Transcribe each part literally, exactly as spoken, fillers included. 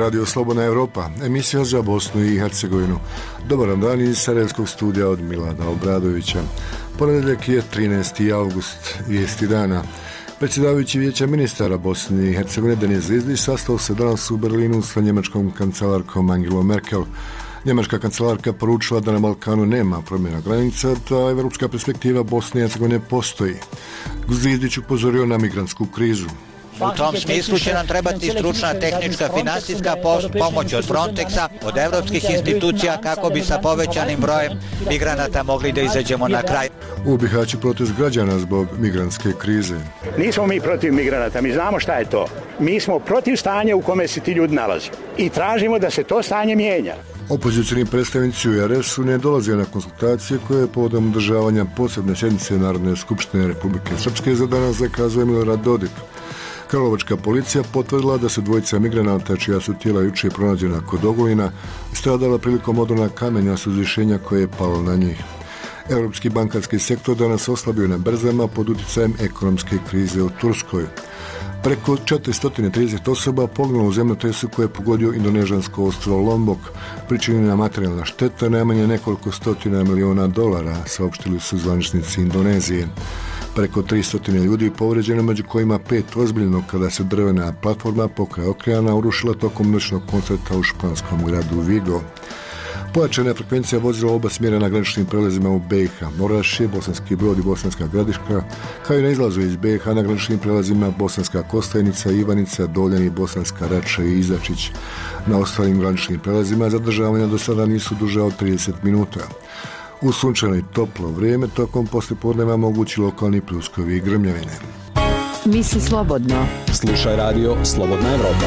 Radio Slobodna Evropa, emisija za Bosnu i Hercegovinu. Dobar dan iz Sarajevskog studija od Milana Obradovića. Ponedjeljak je trinaesti avgust, vijesti dana. Predsjedavajući Vijeća ministara Bosne i Hercegovine Denis Zvizdić sastao se danas u Berlinu sa njemačkom kancelarkom Angelom Merkel. Njemačka kancelarka poručila da na Balkanu nema promjena granica, da evropska perspektiva Bosne i Hercegovine postoji. Zvizdić upozorio na migrantsku krizu. U tom smislu će nam trebati stručna, tehnička, finansijska pomoć od Frontexa, od evropskih institucija kako bi sa povećanim brojem migranata mogli da izađemo na kraj. U Bihaću protest građana zbog migrantske krize. Nismo mi protiv migranata, mi znamo šta je to. Mi smo protiv stanja u kome se ti ljudi nalaze i tražimo da se to stanje mijenja. Opozicijni predstavnici u R S-u ne dolaze na konsultacije koje je povodom održavanja posebne sjednice Narodne skupštine Republike Srpske za danas zakazuje Milorad Dodik. Karlovačka policija potvrdila da su dvojica migranata čija su tijela jučer pronađena kod Ogulina stradala prilikom odrona kamenja s uzvišenja koje je palo na njih. Europski bankarski sektor danas oslabio na berzama pod utjecajem ekonomske krize u Turskoj. Preko četiristo trideset osoba poginulo u zemljotresu koje je pogodio indonežansko ostrvo Lombok. Pričinjena materijalna šteta najmanje nekoliko stotina miliona dolara, saopštili su zvaničnici Indonezije. Preko tristo ljudi povređeno, među kojima pet ozbiljno kada se drvena platforma pokraj okeana urušila tokom noćnog koncerta u španskom gradu Vigo. Pojačana je frekvencija vozila oba smjera na graničnim prelazima u B i H, Orašje, Bosanski Brod i Bosanska Gradiška, kao i na izlazu iz B i H na graničnim prelazima Bosanska Kostajnica, Ivanica, Doljan i Bosanska Rača i Izačić. Na ostalim graničnim prelazima zadržavanja do sada nisu duže od trideset minuta. U sunčano i toplo vrijeme tokom poslijepodneva mogući lokalni pljuskovi i grmljavine. Misli slobodno. Slušaj radio Slobodna Evropa.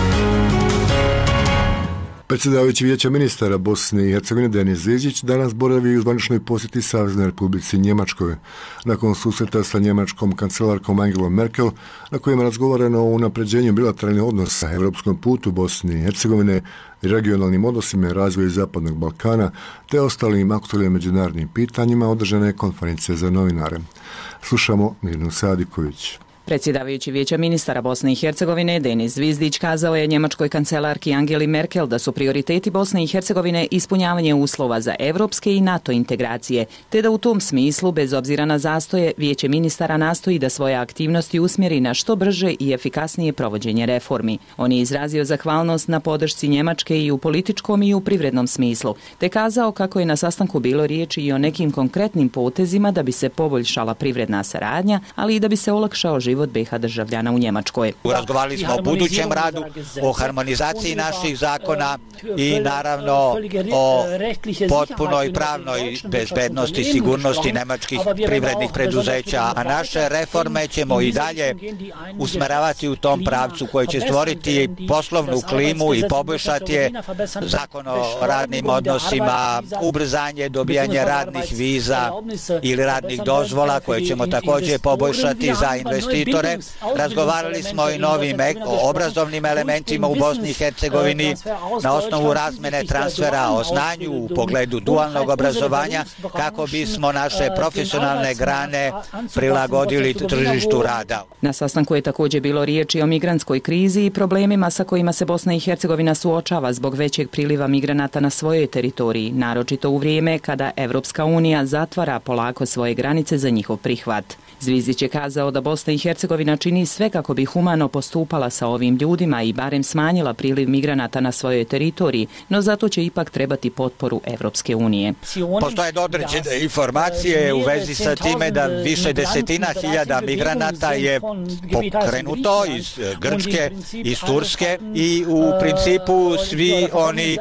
Predsjedavajući Vijeća ministara Bosne i Hercegovine Denis Zvizdić danas boravi u zvaničnoj posjeti Saveznoj Republici Njemačkoj. Nakon susreta sa njemačkom kancelarkom Angelom Merkel, na kojem je razgovarano o unapređenju bilateralnih odnosa, evropskom putu Bosne i Hercegovine, regionalnim odnosima i razvoju Zapadnog Balkana, te ostalim aktualnim međunarodnim pitanjima, održana je konferencija za novinare. Slušamo Mirnu Sadiković. Predsjedavajući Vijeća ministara Bosne i Hercegovine Denis Zvizdić kazao je njemačkoj kancelarki Angeli Merkel da su prioriteti Bosne i Hercegovine ispunjavanje uslova za evropske i NATO integracije, te da u tom smislu, bez obzira na zastoje, Vijeće ministara nastoji da svoje aktivnosti usmjeri na što brže i efikasnije provođenje reformi. On je izrazio zahvalnost na podršci Njemačke i u političkom i u privrednom smislu, te kazao kako je na sastanku bilo riječi i o nekim konkretnim potezima da bi se poboljšala privredna saradnja, ali i da bi se olakšao život od B i H državljana u Njemačkoj. Razgovarali smo o budućem radu, o harmonizaciji naših zakona i naravno o potpunoj pravnoj bezbednosti, sigurnosti nemačkih privrednih preduzeća, a naše reforme ćemo i dalje usmeravati u tom pravcu koji će stvoriti poslovnu klimu i poboljšati je, zakon o radnim odnosima, ubrzanje dobijanja radnih viza ili radnih dozvola koje ćemo također poboljšati za investitore. Razgovarali smo i novim obrazovnim elementima u Bosni i Hercegovini na osnovu razmene transfera o znanju u pogledu dualnog obrazovanja kako bismo naše profesionalne grane prilagodili tržištu rada. Na sastanku je također bilo riječi o migrantskoj krizi i problemima sa kojima se Bosna i Hercegovina suočava zbog većeg priliva migranata na svojoj teritoriji, naročito u vrijeme kada Evropska unija zatvara polako svoje granice za njihov prihvat. Zvizdić je kazao da Bosna i Hercegovina čini sve kako bi humano postupala sa ovim ljudima i barem smanjila priliv migranata na svojoj teritoriji, no zato će ipak trebati potporu Evropske unije. Postoje određene informacije u vezi sa time da više desetina hiljada migranata je pokrenuto iz Grčke, iz Turske i u principu svi oni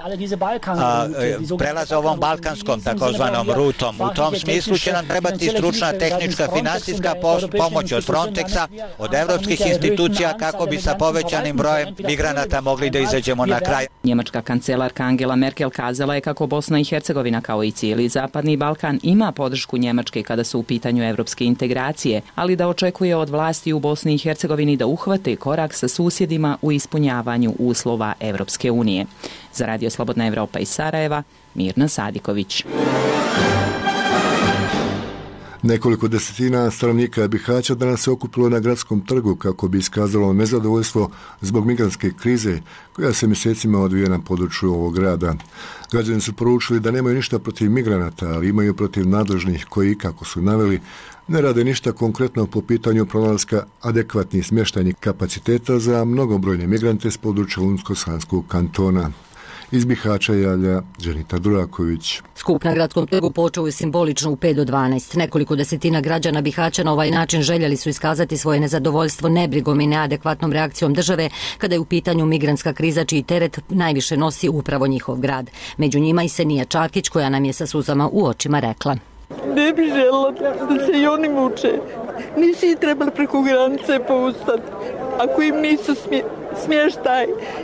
a, prelaze ovom balkanskom takozvanom rutom. U tom smislu će nam trebati stručna, tehnička, finansijska pomoć od Frontexa, od evropskih institucija kako bi sa povećanim brojem migranata mogli da izađemo na kraj. Njemačka kancelarka Angela Merkel kazala je kako Bosna i Hercegovina kao i cijeli Zapadni Balkan ima podršku Njemačke kada su u pitanju evropske integracije, ali da očekuje od vlasti u Bosni i Hercegovini da uhvate korak sa susjedima u ispunjavanju uslova Evropske unije. Za Radio Slobodna Evropa iz Sarajeva, Mirna Sadiković. Nekoliko desetina stanovnika Bihaća danas se okupilo na gradskom trgu kako bi iskazalo nezadovoljstvo zbog migrantske krize koja se mjesecima odvija na području ovog grada. Građani su poručili da nemaju ništa protiv migranata, ali imaju protiv nadležnih koji, kako su naveli, ne rade ništa konkretno po pitanju pronalaska adekvatnih smještajnih kapaciteta za mnogobrojne migrante s područja Unsko-Sanskog kantona. Iz Bihaća javlja Dženita Duraković. Skup na gradskom trgu počeo je simbolično u pet do dvanaest. Nekoliko desetina građana Bihaća na ovaj način željeli su iskazati svoje nezadovoljstvo nebrigom i neadekvatnom reakcijom države kada je u pitanju migrantska kriza čiji teret najviše nosi upravo njihov grad. Među njima i Senija Čakić koja nam je sa suzama u očima rekla: Ne bi željela da se i oni muče. Nisi ih trebali preko granice poustati. Ako im nisu smje, smještaj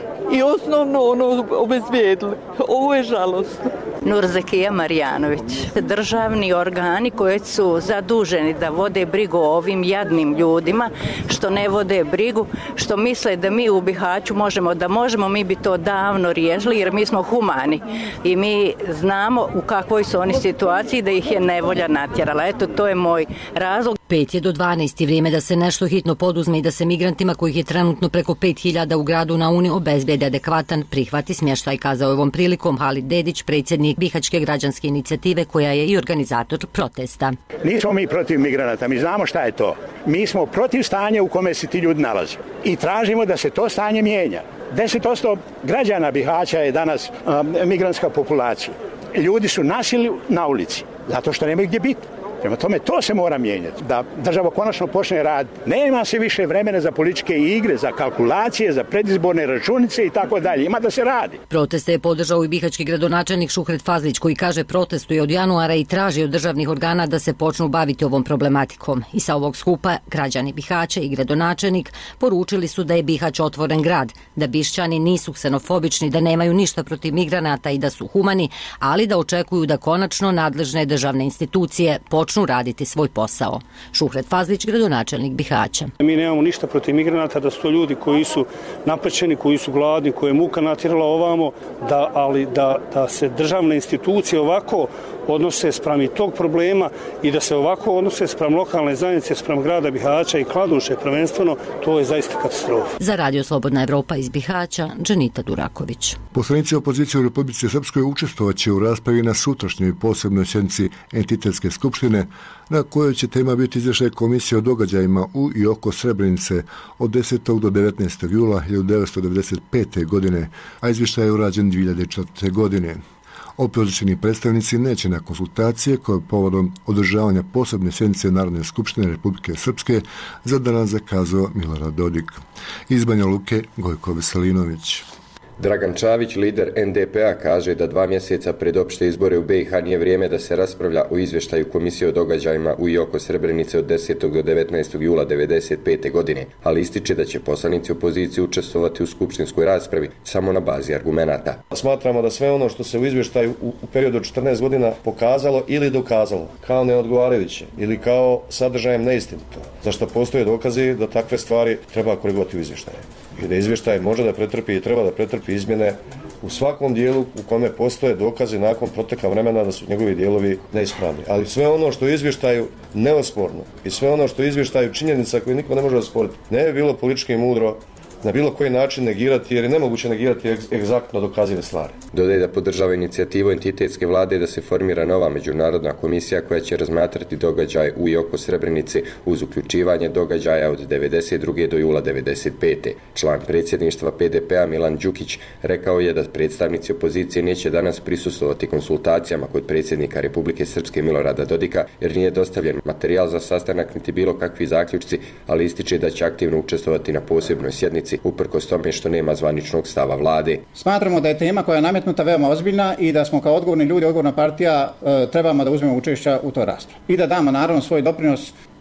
i osnovno ono obezbijedili. Ovo je žalostno. Nurzekija Marjanović. Državni organi koji su zaduženi da vode brigu o ovim jadnim ljudima, što ne vode brigu, što misle da mi u Bihaću možemo, da možemo, mi bi to davno riješili jer mi smo humani i mi znamo u kakvoj su oni situaciji da ih je nevolja natjerala. Eto, to je moj razlog. Pet je do dvanaest je vrijeme da se nešto hitno poduzme i da se migrantima kojih je trenutno preko pet hiljada u gradu na Uni obezbijede adekvatan prihvati smještaj, kazao je ovom prilikom Halid Dedić, predsjednik Bihaćke građanske inicijative koja je i organizator protesta. Nismo mi protiv migranata, mi znamo šta je to. Mi smo protiv stanja u kome se ti ljudi nalaze i tražimo da se to stanje mijenja. deset posto građana Bihaća je danas um, migrantska populacija. Ljudi su nasili na ulici zato što nemaju gdje biti. Prema tome, to se mora mijenjati, da država konačno počne rad. Nema se više vremena za političke igre, za kalkulacije, za predizborne računice i tako dalje. Ima da se radi. Proteste je podržao i bihaćki gradonačelnik Šuhret Fazlić koji kaže protestuje od januara i traži od državnih organa da se počnu baviti ovom problematikom. I sa ovog skupa građani Bihaća i gradonačelnik poručili su da je Bihać otvoren grad, da Bišćani nisu ksenofobični, da nemaju ništa protiv migranata i da su humani, ali da očekuju da konačno nadležne državne institucije počnu raditi svoj posao. Šuhret Fazlić, gradonačelnik Bihaća. Mi nemamo ništa protiv migranata, da su to ljudi koji su napaćeni, koji su gladni, koje je muka natjerala ovamo, da, ali da, da se državne institucije ovako odnose spram i tog problema i da se ovako odnose spram lokalne zajednice, spram grada Bihaća i Kladuše prvenstveno, to je zaista katastrofa. Za Radio Slobodna Evropa iz Bihaća, Dženita Duraković. Poslanici opozicije u Republici Srpskoj učestvovaće u raspravi na sutrašnjoj posebnoj sjednici entitetske skupštine na kojoj će tema biti izvještaj komisije o događajima u i oko Srebrenice od desetog do devetnaestog jula hiljadu devetsto devedeset pete. godine, a izvještaj je urađen dvije hiljade četvrte. godine. Opozicioni predstavnici neće na konsultacije koje povodom održavanja posebne sjednice Narodne skupštine Republike Srpske za danas zakazao Milorad Dodik. Iz Banja Luke, Gojko Veselinović. Dragan Čavić, lider en de pe a, kaže da dva mjeseca pred opšte izbore u be i ha nije vrijeme da se raspravlja o izvještaju komisije o događajima u i oko Srebrenice od desetog do devetnaestog jula devedeset pete. godine, ali ističe da će poslanici opozicije učestvovati u skupštinskoj raspravi samo na bazi argumenata. Smatramo da sve ono što se u izvještaju u, u periodu od četrnaest godina pokazalo ili dokazalo kao neodgovarajuće ili kao sadržajem neistinito, za što postoje dokazi da takve stvari treba korigirati u izvještaju. I da izvještaj može da pretrpi i treba da pretrpi izmjene u svakom dijelu u kome postoje dokazi nakon proteka vremena da su njegovi dijelovi neispravni. Ali sve ono što je izvještaju neosporno i sve ono što je izvještaju činjenica koju niko ne može osporiti, ne bi bilo politički mudro na bilo koji način negirati, jer je nemoguće negirati egzaktno dokazive stvari. Dodaje da podržava inicijativu entitetske vlade da se formira nova međunarodna komisija koja će razmatrati događaj u i oko Srebrenice uz uključivanje događaja od devedeset druge. do jula devedeset pete. Član predsjedništva pe de pe a Milan Đukić rekao je da predstavnici opozicije neće danas prisustvovati konsultacijama kod predsjednika Republike Srpske Milorada Dodika jer nije dostavljen materijal za sastanak niti bilo kakvi zaključci, ali ističe da će aktivno učestvovati na posebnoj sjednici uprkos tome što nema zvaničnog stava vlade. Smatramo da je tema koja je nametnuta veoma ozbiljna i da smo kao odgovorni ljudi, odgovorna partija, e, trebamo da uzmemo učešća u toj raspravi. I da damo naravno svoj doprinos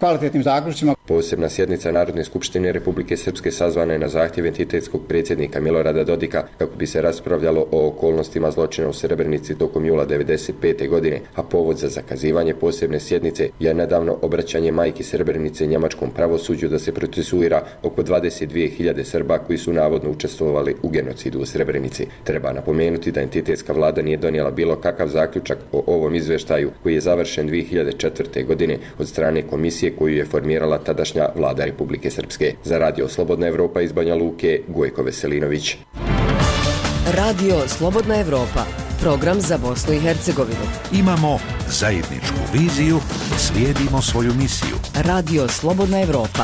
kvalitetnim zaključcima. Posebna sjednica Narodne skupštine Republike Srpske sazvana je na zahtjev entitetskog predsjednika Milorada Dodika kako bi se raspravljalo o okolnostima zločina u Srebrenici tokom jula devedeset pete. godine, a povod za zakazivanje posebne sjednice je nedavno obraćanje majki Srebrenice njemačkom pravosuđu da se procesuira oko dvadeset dvije hiljade Srba koji su navodno učestvovali u genocidu u Srebrenici. Treba napomenuti da entitetska vlada nije donijela bilo kakav zaključak o ovom izveštaju koji je završen dvije hiljade četvrte. godine od strane komisije koju je formirala tadašnja vlada Republike Srpske. Za Radio Slobodna Evropa iz Banja Luke, Gojko Veselinović. Radio Slobodna Evropa, program za Bosnu i Hercegovinu. Imamo zajedničku viziju, slijedimo svoju misiju. Radio Slobodna Evropa.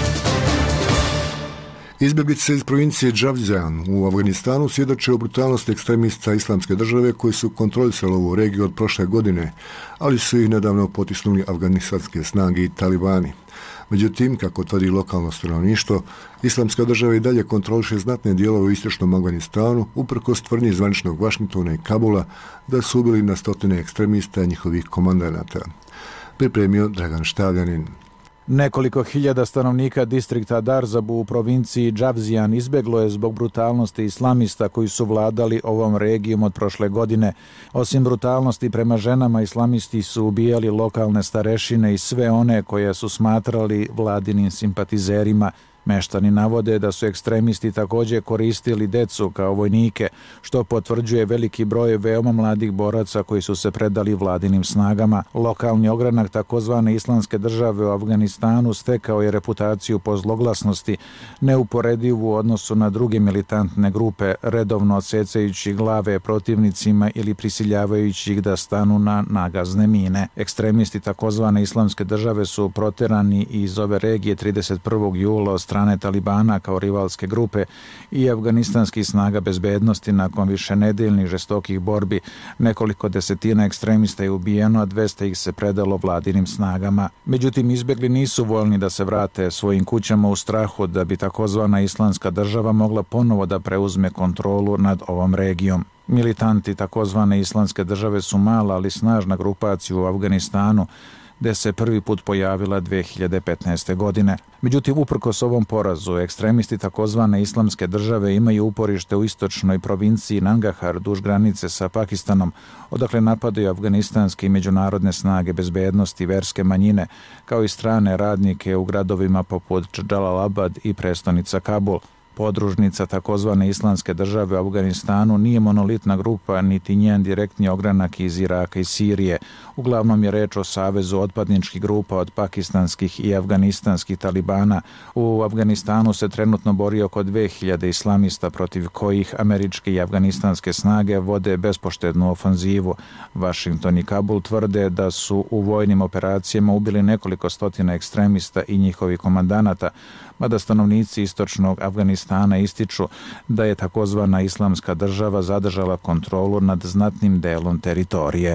Izbjeglice iz provincije Džavzjan u Afganistanu svjedoče o brutalnosti ekstremista Islamske države koji su kontrolisali ovu regiju od prošle godine, ali su ih nedavno potisnuli afganistanske snage i talibani. Međutim, kako tvrdi lokalno stanovništvo, Islamska država i dalje kontroliše znatne dijelove u istočnom Afganistanu, uprkos tvrdnji zvaničnog Vašingtona i Kabula da su ubili na stotine ekstremista i njihovih komandanata. Pripremio Dragan Štavljanin. Nekoliko hiljada stanovnika distrikta Darzabu u provinciji Džavzijan izbjeglo je zbog brutalnosti islamista koji su vladali ovom regijom od prošle godine. Osim brutalnosti prema ženama, islamisti su ubijali lokalne starešine i sve one koje su smatrali vladinim simpatizerima. Meštani navode da su ekstremisti također koristili decu kao vojnike, što potvrđuje veliki broj veoma mladih boraca koji su se predali vladinim snagama. Lokalni ogranak takozvane Islamske države u Afganistanu stekao je reputaciju po zloglasnosti, neuporedivu u odnosu na druge militantne grupe, redovno odsecajući glave protivnicima ili prisiljavajući ih da stanu na nagazne mine. Ekstremisti takozvane Islamske države su proterani iz ove regije trideset prvog jula od strane Talibana kao rivalske grupe i afganistanskih snaga bezbednosti. Nakon višenedeljnih žestokih borbi nekoliko desetina ekstremista je ubijeno, a dvesta ih se predalo vladinim snagama. Međutim, izbjegli nisu voljni da se vrate svojim kućama u strahu da bi takozvana Islamska država mogla ponovo da preuzme kontrolu nad ovom regijom. Militanti takozvane Islamske države su mala, ali snažna grupacija u Afganistanu, gde se prvi put pojavila dvije hiljade petnaeste. godine. Međutim, uprkos ovom porazu, ekstremisti takozvane Islamske države imaju uporište u istočnoj provinciji Nangahar duž granice sa Pakistanom, odakle napadaju afganistanske i međunarodne snage bezbednosti, verske manjine, kao i strane radnike u gradovima poput Džalalabad i prestonica Kabul. Podružnica takozvane Islamske države u Afganistanu nije monolitna grupa, niti njen direktni ogranak iz Iraka i Sirije. Uglavnom je reč o savezu otpadničkih grupa od pakistanskih i afganistanskih talibana. U Afganistanu se trenutno bori oko dve hiljade islamista protiv kojih američke i afganistanske snage vode bespoštednu ofanzivu. Washington i Kabul tvrde da su u vojnim operacijama ubili nekoliko stotina ekstremista i njihovih komandanata, mada stanovnici istočnog Afganistana ističu da je takozvana Islamska država zadržala kontrolu nad znatnim delom teritorije.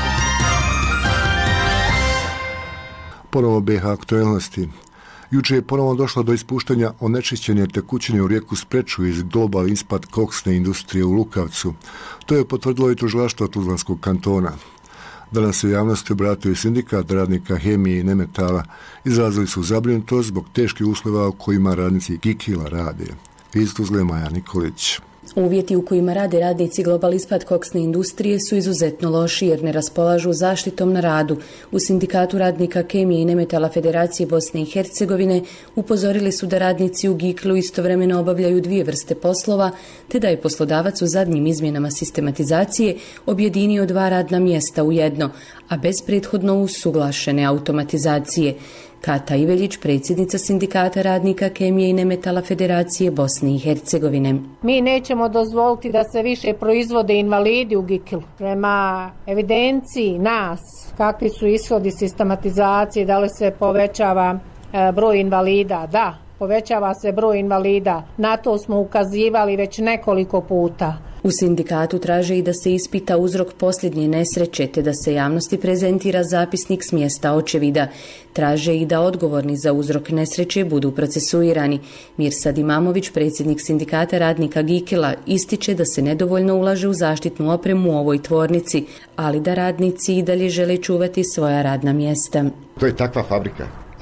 Ponovo B iH aktuelnosti. Juče je ponovo došlo do ispuštanja onečišćene tekućine u rijeku Spreču iz Global Impact koksne industrije u Lukavcu. To je potvrdilo i tužilaštvo Tuzlanskog kantona. Danas se u javnosti obratio i sindikat radnika hemije i nemetala. Izrazili su zabrinutost zbog teških uslova u kojima radnici Gikila rade. Iz Tuzle Maja Nikolić. Uvjeti u kojima rade radnici Global Impact koksne industrije su izuzetno loši jer ne raspolažu zaštitom na radu. U sindikatu radnika kemije i nemetala Federacije Bosne i Hercegovine upozorili su da radnici u Giklu istovremeno obavljaju dvije vrste poslova, te da je poslodavac u zadnjim izmjenama sistematizacije objedinio dva radna mjesta u jedno, a bez prethodno usuglašene automatizacije. Kata Iveljić, predsjednica sindikata radnika kemije i nemetala Federacije Bosne i Hercegovine. Mi nećemo dozvoliti da se više proizvode invalidi u Giklu. Prema evidenciji nas, kakvi su ishodi sistematizacije, da li se povećava e, broj invalida? Da, povećava se broj invalida. Na to smo ukazivali već nekoliko puta. U sindikatu traže i da se ispita uzrok posljednje nesreće, te da se javnosti prezentira zapisnik s mjesta očevida. Traže i da odgovorni za uzrok nesreće budu procesuirani. Mirsad Imamović, predsjednik sindikata radnika Gikela, ističe da se nedovoljno ulaže u zaštitnu opremu u ovoj tvornici, ali da radnici i dalje žele čuvati svoja radna mjesta. To je takva fabrika.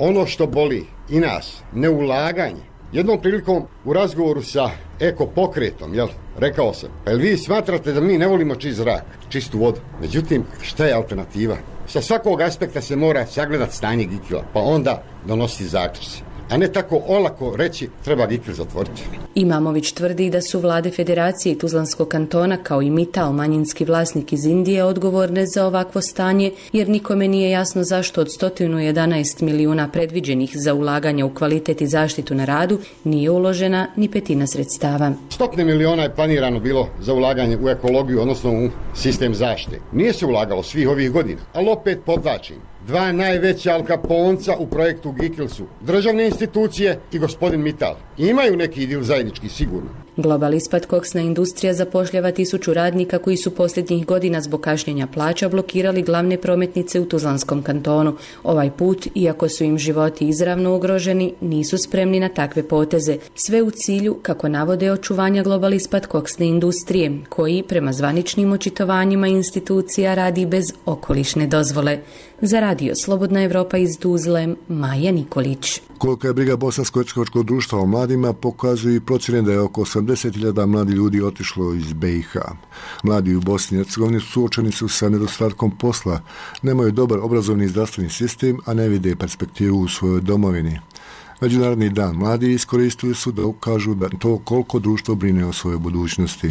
ono što boli i nas, neulaganje. Jednom prilikom u razgovoru sa Eko pokretom, jel, rekao sam, pa jel vi smatrate da mi ne volimo čist zrak, čistu vodu? Međutim, šta je alternativa? Sa svakog aspekta se mora sagledati stanje Gikila, pa onda donositi zaključci. A ne tako olako reći treba Gikil zatvoriti. Imamović tvrdi da su vlade Federacije i Tuzlanskog kantona kao i Mittal, manjinski vlasnik iz Indije, odgovorne za ovakvo stanje, jer nikome nije jasno zašto od sto jedanaest milijuna predviđenih za ulaganje u kvalitet i zaštitu na radu nije uložena ni petina sredstava. Stotne miliona je planirano bilo za ulaganje u ekologiju, odnosno u sistem zaštite. Nije se ulagalo svih ovih godina, ali opet podvlačim. Dva najveća alkaponca u projektu Gikil su državne institucije i gospodin Mittal. Imaju neki dil zajednički, sigurno. Global Ispat koksna industrija zapošljava tisuću radnika koji su posljednjih godina zbog kašnjenja plaća blokirali glavne prometnice u Tuzlanskom kantonu. Ovaj put, iako su im životi izravno ugroženi, nisu spremni na takve poteze. Sve u cilju, kako navode, očuvanja Global Ispat koksne industrije, koji, prema zvaničnim očitovanjima institucija, radi bez okolišne dozvole. Za radio Slobodna Evropa iz Tuzle, Maja Nikolić. Kolika je briga Bosansko-hercegovačkog društva o mladima pokazuju i procjene da je oko osamdeset hiljada mladih ljudi otišlo iz B i H. Mladi u Bosni i Hercegovini suočeni su sa nedostatkom posla, nemaju dobar obrazovni i zdravstveni sistem, a ne vide perspektivu u svojoj domovini. Međunarodni dan mladi iskoristili su da ukažu da to koliko društvo brine o svojoj budućnosti.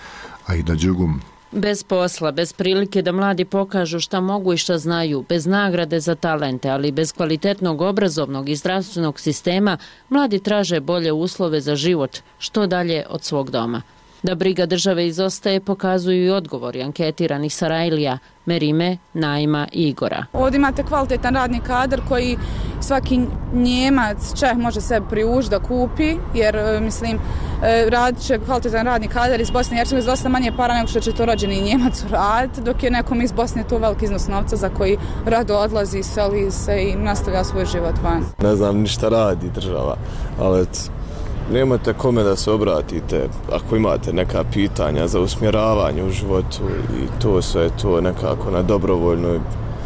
Aida Đugum. Bez posla, bez prilike da mladi pokažu šta mogu i šta znaju, bez nagrade za talente, ali bez kvalitetnog obrazovnog i zdravstvenog sistema, mladi traže bolje uslove za život, što dalje od svog doma. Da briga države izostaje pokazuju i odgovori anketiranih Sarajlija, Merime, Naima i Igora. Ovdje imate kvalitetan radni kadar koji svaki Njemac, Čeh može sebi priužiti da kupi, jer mislim radit će kvalitetan radni kadar iz Bosne i Hercegovine dosta manje para nego što će to rođeni Njemac raditi, dok je nekom iz Bosne to veliki iznos novca za koji rado odlazi, seli se i nastavlja svoj život van. Ne znam ni šta radi država, ali nemate kome da se obratite ako imate neka pitanja za usmjeravanje u životu i to sve to nekako na dobrovoljnoj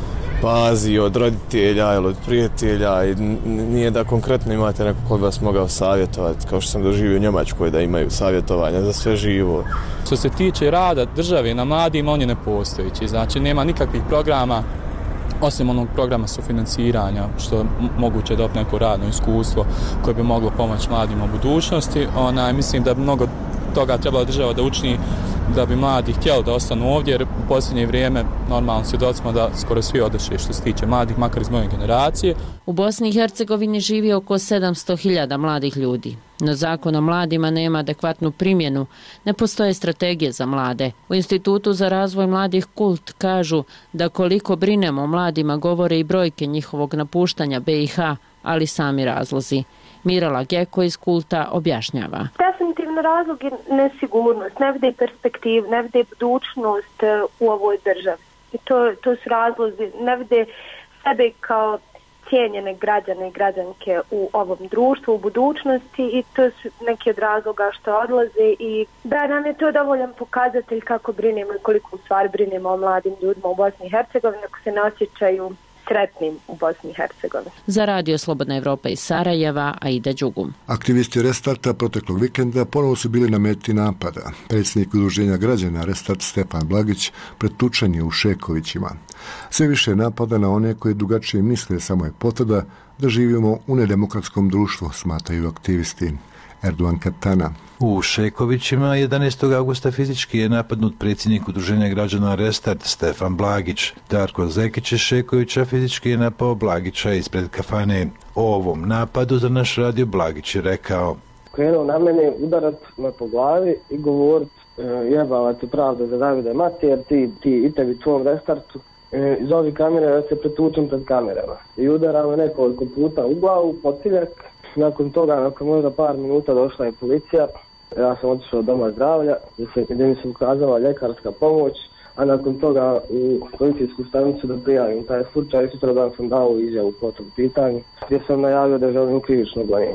bazi od roditelja ili od prijatelja i nije da konkretno imate neko ko vas mogao savjetovati, kao što sam doživio u Njemačkoj da imaju savjetovanja za sve živo. Što se tiče rada države na mladima, on je nepostojeći, znači nema nikakvih programa osim onog programa sufinanciranja, što je moguće dobiti neko radno iskustvo koje bi moglo pomoći mladima u budućnosti. Ona, mislim da bi mnogo toga trebala država da učini da bi mladi htjeli da ostanu ovdje, jer u posljednje vrijeme normalno svjedoci smo da skoro svi odeše što se tiče mladih, makar iz moje generacije. U Bosni i Hercegovini živi oko sedamsto hiljada mladih ljudi. No zakon o mladima nema adekvatnu primjenu, ne postoje strategije za mlade. U Institutu za razvoj mladih Kult kažu da koliko brinemo o mladima govore i brojke njihovog napuštanja B i H, ali sami razlozi. Mirala Geko iz Kulta objašnjava. Definitivno razlog je nesigurnost, ne vide perspektiv, ne vide budućnost u ovoj državi. I to, to su razlozi, ne vide sebe kao cijenjene građane i građanke u ovom društvu, u budućnosti i to su neki od razloga što odlaze i da nam je to dovoljan pokazatelj kako brinemo i koliko u stvari brinemo o mladim ljudima u Bosni i Hercegovini ako se ne osjećaju sretnim u Bosni i Hercegovini. Za radio Slobodna Evropa iz Sarajeva, Aida Đugum. Aktivisti Restarta proteklog vikenda ponovo su bili na meti napada. Predsjednik udruženja građana Restart Stefan Blagić pretučen je u Šekovićima. Sve više napada na one koji drugačije misle samo je potvrda da živimo u nedemokratskom društvu, smatraju aktivisti. Erdogan Katana. U Šekovićima jedanaestog augusta fizički je napadnut predsjednik udruženja građana Restart Stefan Blagić. Darko Zekić iz Šekovića fizički je napao Blagića ispred kafane. O ovom napadu za naš radio Blagić je rekao: krenuo na mene udarat me po glavi i govorit jebava ti pravda za Davide Matijer, ti, ti i tebi tvom Restartu. Iz ovih kamere da se pretučem pred kamerama. I udara me nekoliko puta u glavu, potiljak. Nakon toga, nakon možda par minuta došla je policija. Ja sam otišao doma zdravlja gdje mi se ukazala ljekarska pomoć, a nakon toga u policijsku stanicu da prijavim taj slučaj. Sutradan sam dao izjavu po tom pitanju gdje sam najavio da želim krivično gonjenje.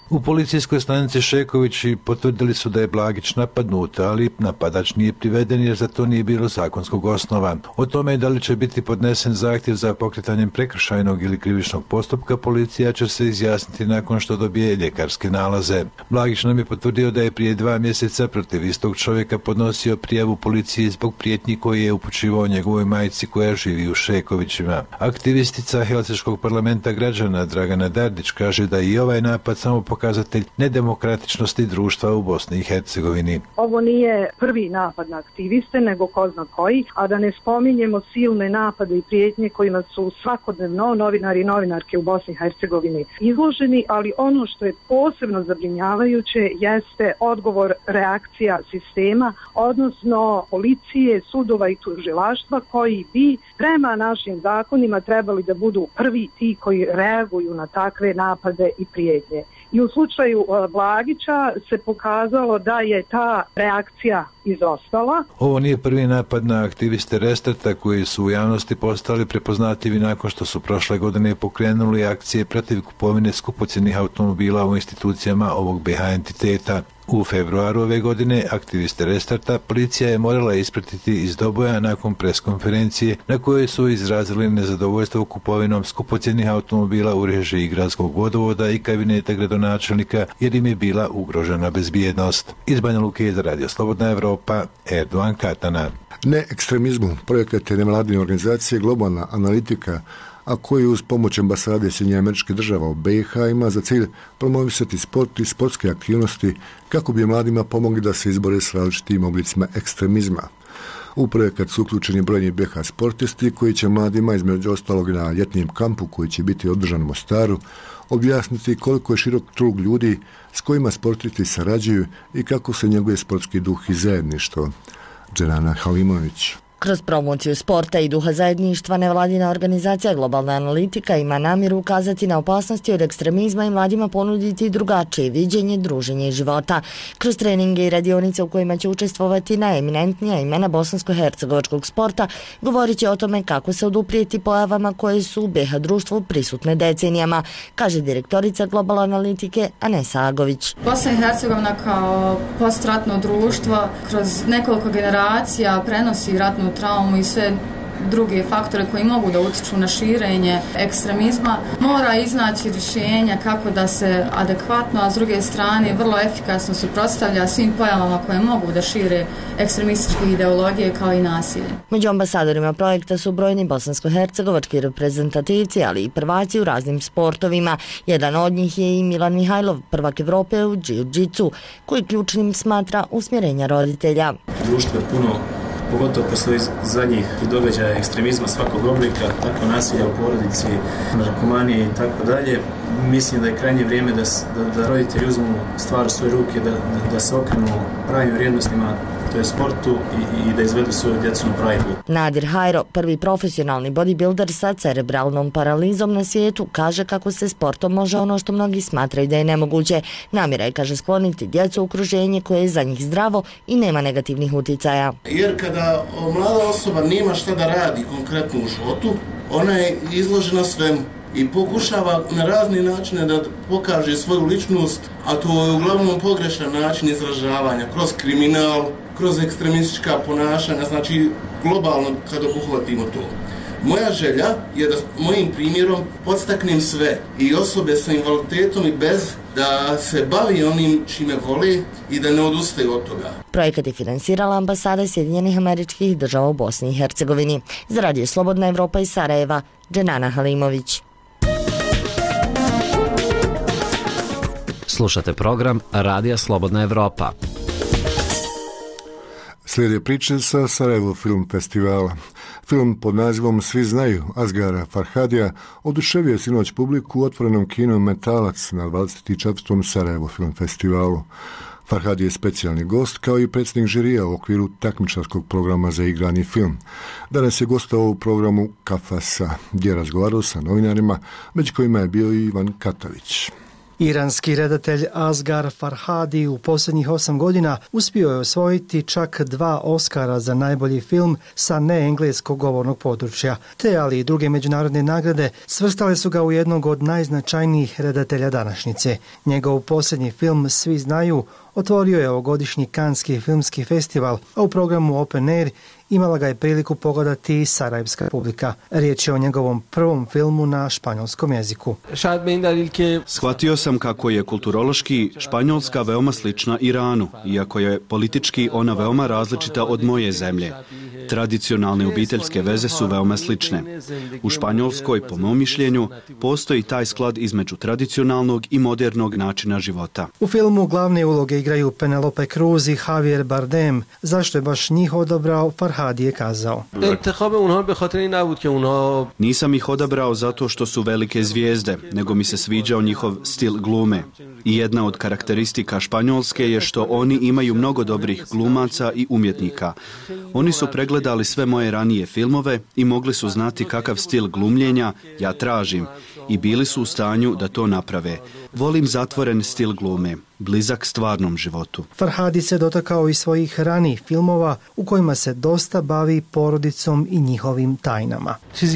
U policijskoj stanici Šekovići potvrdili su da je Blagić napadnut, ali napadač nije priveden jer za to nije bilo zakonskog osnova. O tome da li će biti podnesen zahtjev za pokretanjem prekršajnog ili krivičnog postupka, policija će se izjasniti nakon što dobije ljekarske nalaze. Blagić nam je potvrdio da je prije dva mjeseca protiv istog čovjeka podnosio prijavu policiji zbog prijetnji koji je upućivao njegovoj majci koja živi u Šekovićima. Aktivistica Helsinškog parlamenta građana Dragana Dardić kaže da je i ovaj napad samo pokazatelj nedemokratičnosti društva u Bosni i Hercegovini. Ovo nije prvi napad na aktiviste, nego ko zna koji, a da ne spominjemo silne napade i prijetnje kojima su svakodnevno novinari i novinarke u Bosni i Hercegovini izloženi, ali ono što je posebno zabrinjavajuće jeste odgovor, reakcija sistema, odnosno policije, sudova i tužilaštva koji bi prema našim zakonima trebali da budu prvi ti koji reaguju na takve napade i prijetnje. I u slučaju Blagića se pokazalo da je ta reakcija izostala. Ovo nije prvi napad na aktiviste Restarta koji su u javnosti postali prepoznatljivi nakon što su prošle godine pokrenuli akcije protiv kupovine skupocjenih automobila u institucijama ovog B H entiteta. U februaru ove godine aktiviste Restarta policija je morala ispratiti iz Doboja nakon preskonferencije na kojoj su izrazili nezadovoljstvo kupovinom skupocjenih automobila u režiji gradskog vodovoda i kabineta gradonačelnika jer im je bila ugrožena bezbjednost. Iz Banja Luke za Radio Slobodna Evropa, Erdogan Katana. Ne ekstremizmu, projekat je nevladine organizacije Globalna analitika, a koji uz pomoć ambasade Sjedinjenih Američkih Država u B i H ima za cilj promovisati sport i sportske aktivnosti kako bi mladima pomogli da se izbore s različitim oblicima ekstremizma. U projekat su uključeni brojni B H sportisti koji će mladima između ostalog na ljetnijem kampu koji će biti održan u Mostaru objasniti koliko je širok krug ljudi s kojima sportisti sarađuju i kako se njeguje sportski duh i zajedništvo. Dženana Halimović. Kroz promociju sporta i duha zajedništva nevladina organizacija Globalna analitika ima namjeru ukazati na opasnosti od ekstremizma i mladima ponuditi drugačije viđenje, druženje i života. Kroz treninge i radionice u kojima će učestvovati najeminentnija imena bosansko-hercegovačkog sporta, govorit će o tome kako se oduprijeti pojavama koje su u B H društvu prisutne decenijama, kaže direktorica Globalne analitike Anesa Agović. Bosna i Hercegovina kao postratno društvo kroz nekoliko generacija prenosi ratnu traumu i sve druge faktore koji mogu da utiču na širenje ekstremizma, mora iznaći rješenja kako da se adekvatno, a s druge strane vrlo efikasno suprotstavlja svim pojavama koje mogu da šire ekstremističke ideologije kao i nasilje. Među ambasadorima projekta su brojni bosansko-hercegovački reprezentativci, ali i prvaci u raznim sportovima. Jedan od njih je i Milan Mihajlov, prvak Evrope u džiu-džicu, koji ključnim smatra usmjerenja roditelja. Društvo je puno, pogotovo posle zadnjih događaja ekstremizma svakog oblika, tako nasilja u porodici, narkomanije i tako dalje. Mislim da je krajnje vrijeme da, da, da roditelji uzmu stvar u svoje ruke, da, da, da se okrenu pravim vrijednostima, to je sportu i, i da izvedu svoju djecu na pravi put. Nadir Hajro, prvi profesionalni bodybuilder sa cerebralnom paralizom na svijetu, kaže kako se sportom može ono što mnogi smatraju da je nemoguće. Namjera je, kaže, skloniti djecu u okruženje koje je za njih zdravo i nema negativnih uticaja. Jer kada mlada osoba nema šta da radi konkretno u životu, ona je izložena svemu i pokušava na razni načine da pokaže svoju ličnost, a to je uglavnom pogrešan način izražavanja, kroz kriminal, kroz ekstremistička ponašanja, znači globalno kada obuhvatimo to. Moja želja je da mojim primjerom podstaknem sve i osobe sa invaliditetom i bez da se bavi onim čime vole i da ne odustaju od toga. Projekat je finansirala ambasada Sjedinjenih Američkih Država u Bosni i Hercegovini. Za Radio Slobodna Evropa iz Sarajeva, Dženana Halimović. Slušate program Radija Slobodna Evropa. Slijede priče sa Sarajevo Film Festivala. Film pod nazivom Svi znaju Asgara Farhadija oduševio sinoć publiku u otvorenom kinu Metalac na dvadeset četvrtom Sarajevo Film Festivalu. Farhadi je specijalni gost kao i predsjednik žirija u okviru takmičarskog programa za igrani film. Danas je gostovao u programu Kafasa, gdje je razgovarao sa novinarima, među kojima je bio i Ivan Katavić. Iranski redatelj Asghar Farhadi u posljednjih osam godina uspio je osvojiti čak dva Oscara za najbolji film sa neengleskog govornog područja. Te, ali i druge međunarodne nagrade svrstale su ga u jednog od najznačajnijih redatelja današnjice. Njegov posljednji film Svi znaju otvorio je ovogodišnji Kanski filmski festival, a u programu Open Air imala ga je priliku pogledati i sarajevska publika. Riječ je o njegovom prvom filmu na španjolskom jeziku. Shvatio sam kako je kulturološki Španjolska veoma slična Iranu, iako je politički ona veoma različita od moje zemlje. Tradicionalne obiteljske veze su veoma slične. U Španjolskoj, po mom mišljenju, postoji taj sklad između tradicionalnog i modernog načina života. U filmu glavne uloge igraju Penelope Cruz i Javier Bardem. Zašto je baš njih odabrao, Farhadi je kazao. Nisam ih odabrao zato što su velike zvijezde, nego mi se sviđao njihov stil glume. I jedna od karakteristika Španjolske je što oni imaju mnogo dobrih glumaca i umjetnika. Oni su pregledali sve moje ranije filmove i mogli su znati kakav stil glumljenja ja tražim i bili su u stanju da to naprave. Volim zatvoren stil glume, blizak stvarnom životu. Farhadi se dotakao i svojih ranijih filmova u kojima se dosta bavi porodicom i njihovim tajnama.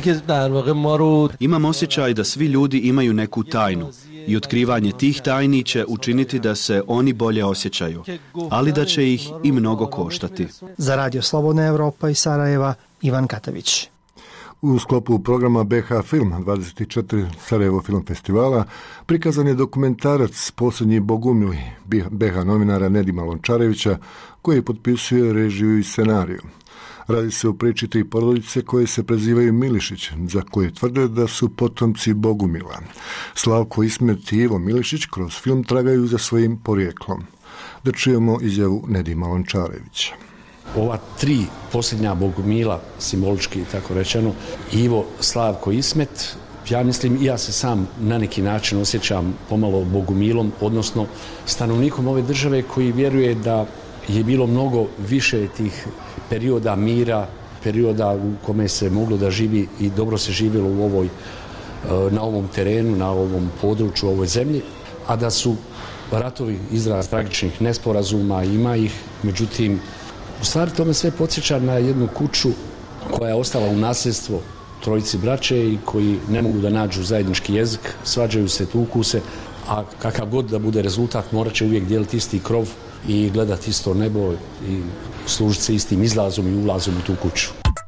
Imam osjećaj da svi ljudi imaju neku tajnu i otkrivanje tih tajni će učiniti da se oni bolje osjećaju, ali da će ih i mnogo koštati. Za Radio Slobodna Evropa iz Sarajeva, Ivan Katavić. U sklopu programa B H Film dvadeset četiri Sarajevo film festivala prikazan je dokumentarac Posljednji bogumili B H novinara Nedima Lončarevića, koji potpisuje režiju i scenariju. Radi se o priči tri porodice koje se prezivaju Milišić, za koje tvrde da su potomci Bogumila. Slavko Ismet i Ivo Milišić kroz film tragaju za svojim porijeklom. Da čujemo izjavu Nedima Lončarevića. Ova tri posljednja Bogumila, simbolički tako rečeno, Ivo, Slavko, Ismet, ja mislim i ja se sam na neki način osjećam pomalo Bogumilom, odnosno stanovnikom ove države koji vjeruje da je bilo mnogo više tih perioda mira, perioda u kome se moglo da živi i dobro se živjelo u ovoj, na ovom terenu, na ovom području, u ovoj zemlji, a da su ratovi izraz tragičnih nesporazuma, ima ih, međutim, u stvari to me sve podsjeća na jednu kuću koja je ostala u nasljedstvo trojici braće i koji ne mogu da nađu zajednički jezik, svađaju se, tuku se, a kakav god da bude rezultat morat će uvijek dijeliti isti krov i gledati isto nebo i služiti se istim izlazom i ulazom u tu kuću.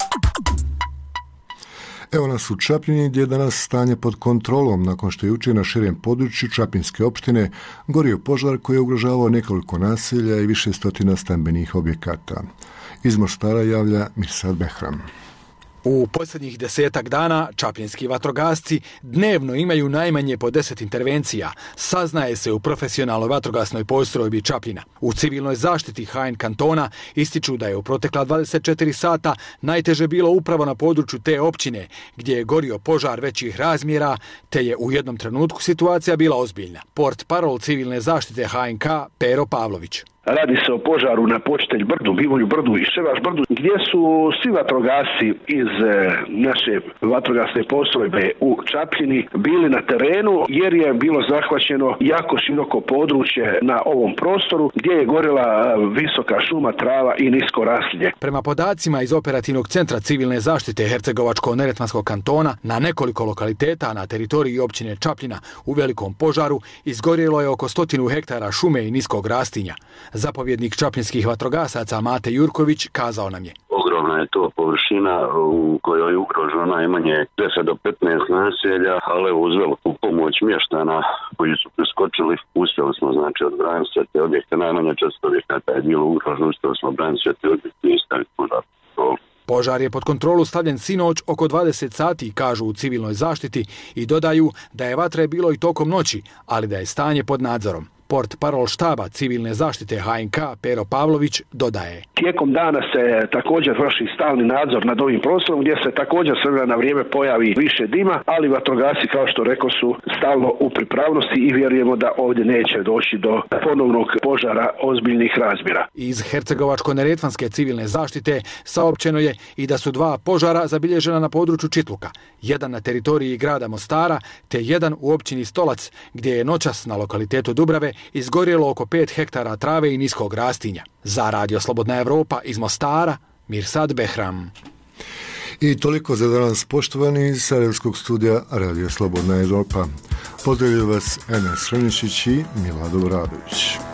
Evo nas u Čapljini gdje je danas stanje pod kontrolom nakon što je jučer na širem području Čapljinske opštine gorio požar koji je ugrožavao nekoliko naselja i više stotina stambenih objekata. Iz Mostara javlja Mirsad Behram. U posljednjih desetak dana čapljinski vatrogasci dnevno imaju najmanje po deset intervencija, saznaje se u profesionalnoj vatrogasnoj postrojbi Čapljina. U civilnoj zaštiti H N kantona ističu da je u protekla dvadeset četiri sata najteže bilo upravo na području te općine, gdje je gorio požar većih razmjera, te je u jednom trenutku situacija bila ozbiljna. Port parol civilne zaštite H N K Pero Pavlović. Radi se o požaru na Počitelj brdu, Bivolju brdu i Ševaš brdu, gdje su svi vatrogasci iz naše vatrogasne postrojbe u Čapljini bili na terenu, jer je bilo zahvaćeno jako široko područje na ovom prostoru, gdje je gorela visoka šuma, trava i nisko raslje. Prema podacima iz operativnog centra civilne zaštite Hercegovačko-neretvanskog kantona, na nekoliko lokaliteta na teritoriji općine Čapljina u velikom požaru izgorjelo je oko stotinu hektara šume i niskog rastinja. Zapovjednik čapljinskih vatrogasaca Mate Jurković kazao nam je. Ogromna je to površina u kojoj je ugroženo najmanje deset do petnaest naselja, ali uz veliku pomoć mještana koji su preskočili, uspjeli smo znači odbraniti sve te objekte, najmanje četiristo objekata je bilo ugroženo, uspjeli smo odbraniti sve te objekte i staviti požar. Požar je pod kontrolu stavljen sinoć oko dvadeset sati, kažu u civilnoj zaštiti, i dodaju da je vatre bilo i tokom noći, ali da je stanje pod nadzorom. Port parol štaba civilne zaštite H N K Pero Pavlović dodaje. Tijekom dana se također vrši stalni nadzor nad ovim prostorom gdje se također s vremena na vrijeme pojavi više dima, ali vatrogasci, kao što rekao, su stalno u pripravnosti i vjerujemo da ovdje neće doći do ponovnog požara ozbiljnih razmjera. Iz Hercegovačko-neretvanske civilne zaštite saopćeno je i da su dva požara zabilježena na području Čitluka, jedan na teritoriji grada Mostara te jedan u općini Stolac, gdje je noćas na lokalitetu Dubrave izgorjelo oko pet hektara trave i niskog rastinja. Za Radio Slobodna Evropa iz Mostara, Mirsad Behram. I toliko za danas, poštovani iz Sarajevskog studija Radio Slobodna Evropa. Pozdravljaju vas Enes Hrnišić i Milado Vradović.